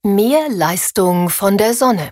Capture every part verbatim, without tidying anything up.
Mehr Leistung von der Sonne.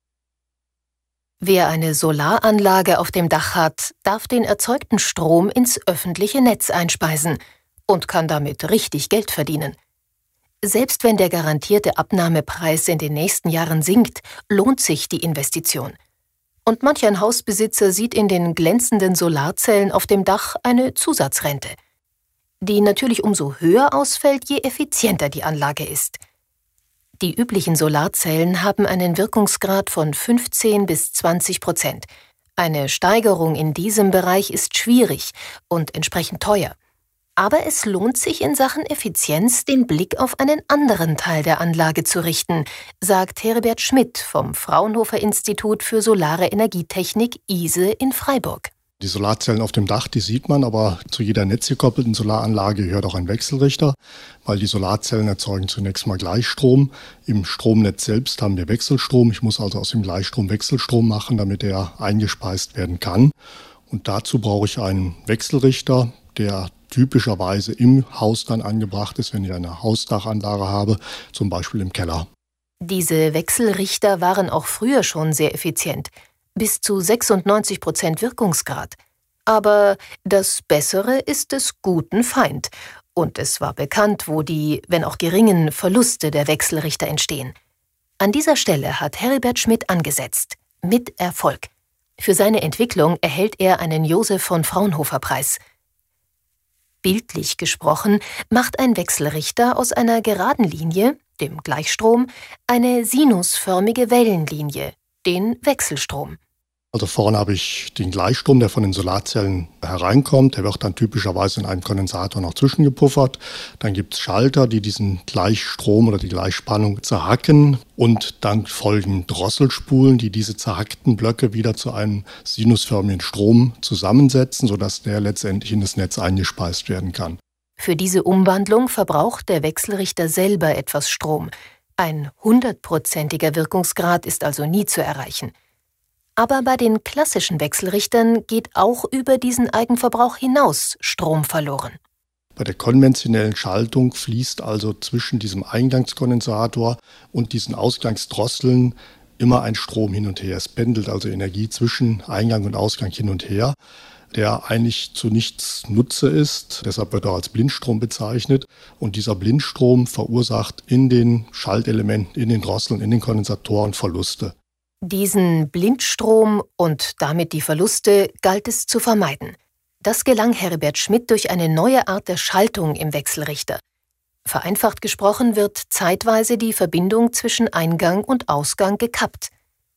Wer eine Solaranlage auf dem Dach hat, darf den erzeugten Strom ins öffentliche Netz einspeisen und kann damit richtig Geld verdienen. Selbst wenn der garantierte Abnahmepreis in den nächsten Jahren sinkt, lohnt sich die Investition. Und manch ein Hausbesitzer sieht in den glänzenden Solarzellen auf dem Dach eine Zusatzrente, die natürlich umso höher ausfällt, je effizienter die Anlage ist. Die üblichen Solarzellen haben einen Wirkungsgrad von fünfzehn bis zwanzig Prozent. Eine Steigerung in diesem Bereich ist schwierig und entsprechend teuer. Aber es lohnt sich in Sachen Effizienz, den Blick auf einen anderen Teil der Anlage zu richten, sagt Heribert Schmidt vom Fraunhofer Institut für Solare Energietechnik I S E in Freiburg. Die Solarzellen auf dem Dach, die sieht man, aber zu jeder netzgekoppelten Solaranlage gehört auch ein Wechselrichter, weil die Solarzellen erzeugen zunächst mal Gleichstrom. Im Stromnetz selbst haben wir Wechselstrom. Ich muss also aus dem Gleichstrom Wechselstrom machen, damit er eingespeist werden kann. Und dazu brauche ich einen Wechselrichter, der typischerweise im Haus dann angebracht ist, wenn ich eine Hausdachanlage habe, zum Beispiel im Keller. Diese Wechselrichter waren auch früher schon sehr effizient. Bis zu sechsundneunzig Prozent Wirkungsgrad. Aber das Bessere ist des guten Feind. Und es war bekannt, wo die, wenn auch geringen, Verluste der Wechselrichter entstehen. An dieser Stelle hat Heribert Schmidt angesetzt. Mit Erfolg. Für seine Entwicklung erhält er einen Josef von Fraunhofer-Preis. Bildlich gesprochen macht ein Wechselrichter aus einer geraden Linie, dem Gleichstrom, eine sinusförmige Wellenlinie, den Wechselstrom. Also vorne habe ich den Gleichstrom, der von den Solarzellen hereinkommt. Der wird dann typischerweise in einem Kondensator noch zwischengepuffert. Dann gibt es Schalter, die diesen Gleichstrom oder die Gleichspannung zerhacken. Und dann folgen Drosselspulen, die diese zerhackten Blöcke wieder zu einem sinusförmigen Strom zusammensetzen, sodass der letztendlich in das Netz eingespeist werden kann. Für diese Umwandlung verbraucht der Wechselrichter selber etwas Strom. Ein hundertprozentiger Wirkungsgrad ist also nie zu erreichen. Aber bei den klassischen Wechselrichtern geht auch über diesen Eigenverbrauch hinaus Strom verloren. Bei der konventionellen Schaltung fließt also zwischen diesem Eingangskondensator und diesen Ausgangsdrosseln immer ein Strom hin und her. Es pendelt also Energie zwischen Eingang und Ausgang hin und her, der eigentlich zu nichts Nutze ist. Deshalb wird er als Blindstrom bezeichnet. Und dieser Blindstrom verursacht in den Schaltelementen, in den Drosseln, in den Kondensatoren Verluste. Diesen Blindstrom und damit die Verluste galt es zu vermeiden. Das gelang Heribert Schmidt durch eine neue Art der Schaltung im Wechselrichter. Vereinfacht gesprochen wird zeitweise die Verbindung zwischen Eingang und Ausgang gekappt.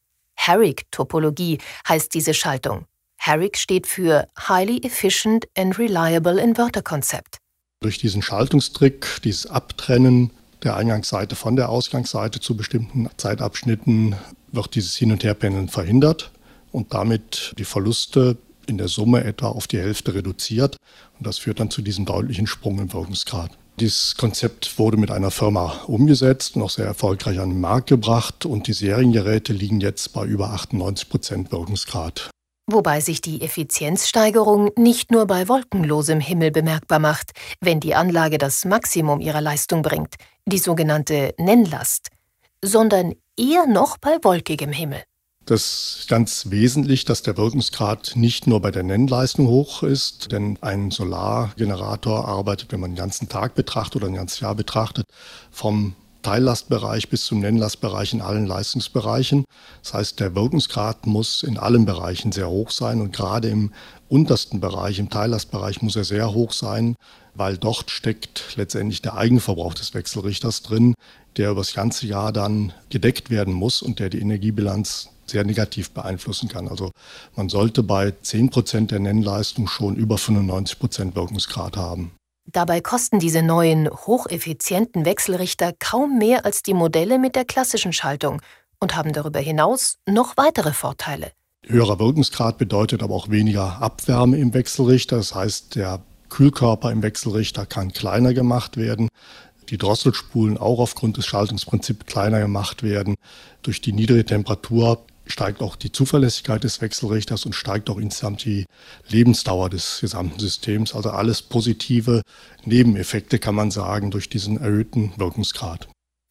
Herrick-Topologie heißt diese Schaltung. Herrick steht für Highly Efficient and Reliable Inverter Concept. Durch diesen Schaltungstrick, dieses Abtrennen der Eingangsseite von der Ausgangsseite zu bestimmten Zeitabschnitten, wird dieses Hin- und Herpendeln verhindert und damit die Verluste in der Summe etwa auf die Hälfte reduziert. Und das führt dann zu diesem deutlichen Sprung im Wirkungsgrad. Dieses Konzept wurde mit einer Firma umgesetzt und auch sehr erfolgreich an den Markt gebracht. Und die Seriengeräte liegen jetzt bei über achtundneunzig Prozent Wirkungsgrad. Wobei sich die Effizienzsteigerung nicht nur bei wolkenlosem Himmel bemerkbar macht, wenn die Anlage das Maximum ihrer Leistung bringt, die sogenannte Nennlast, sondern eher noch bei wolkigem Himmel. Das ist ganz wesentlich, dass der Wirkungsgrad nicht nur bei der Nennleistung hoch ist, denn ein Solargenerator arbeitet, wenn man den ganzen Tag betrachtet oder ein ganzes Jahr betrachtet, vom Teillastbereich bis zum Nennlastbereich in allen Leistungsbereichen. Das heißt, der Wirkungsgrad muss in allen Bereichen sehr hoch sein und gerade im untersten Bereich, im Teillastbereich, muss er sehr hoch sein, weil dort steckt letztendlich der Eigenverbrauch des Wechselrichters drin, der über das ganze Jahr dann gedeckt werden muss und der die Energiebilanz sehr negativ beeinflussen kann. Also man sollte bei zehn Prozent der Nennleistung schon über fünfundneunzig Prozent Wirkungsgrad haben. Dabei kosten diese neuen, hocheffizienten Wechselrichter kaum mehr als die Modelle mit der klassischen Schaltung und haben darüber hinaus noch weitere Vorteile. Höherer Wirkungsgrad bedeutet aber auch weniger Abwärme im Wechselrichter. Das heißt, der Kühlkörper im Wechselrichter kann kleiner gemacht werden. Die Drosselspulen auch aufgrund des Schaltungsprinzips kleiner gemacht werden. Durch die niedrige Temperatur steigt auch die Zuverlässigkeit des Wechselrichters und steigt auch insgesamt die Lebensdauer des gesamten Systems. Also alles positive Nebeneffekte, kann man sagen, durch diesen erhöhten Wirkungsgrad.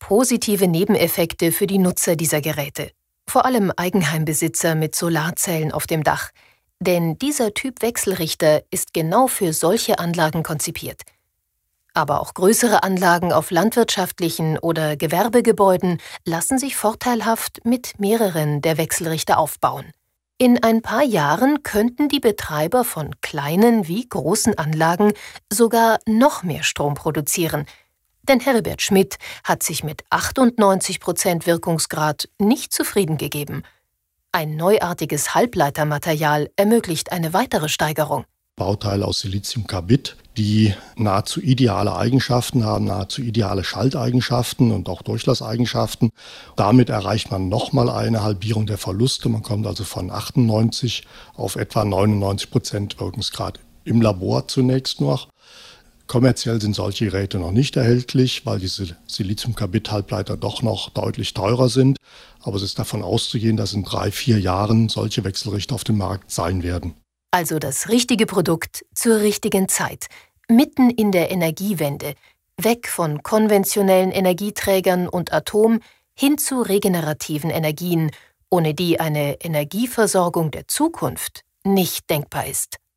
positive Nebeneffekte für die Nutzer dieser Geräte. Vor allem Eigenheimbesitzer mit Solarzellen auf dem Dach. Denn dieser Typ Wechselrichter ist genau für solche Anlagen konzipiert. Aber auch größere Anlagen auf landwirtschaftlichen oder Gewerbegebäuden lassen sich vorteilhaft mit mehreren der Wechselrichter aufbauen. In ein paar Jahren könnten die Betreiber von kleinen wie großen Anlagen sogar noch mehr Strom produzieren. Denn Heribert Schmidt hat sich mit achtundneunzig Prozent Wirkungsgrad nicht zufrieden gegeben. Ein neuartiges Halbleitermaterial ermöglicht eine weitere Steigerung. Bauteile aus Siliziumkarbid, die nahezu ideale Eigenschaften haben, nahezu ideale Schalteigenschaften und auch Durchlasseigenschaften. Damit erreicht man nochmal eine Halbierung der Verluste. Man kommt also von achtundneunzig auf etwa neunundneunzig Prozent Wirkungsgrad im Labor zunächst noch. Kommerziell sind solche Geräte noch nicht erhältlich, weil diese Siliziumkarbid-Halbleiter doch noch deutlich teurer sind. Aber es ist davon auszugehen, dass in drei, vier Jahren solche Wechselrichter auf dem Markt sein werden. Also das richtige Produkt zur richtigen Zeit, mitten in der Energiewende, weg von konventionellen Energieträgern und Atom hin zu regenerativen Energien, ohne die eine Energieversorgung der Zukunft nicht denkbar ist.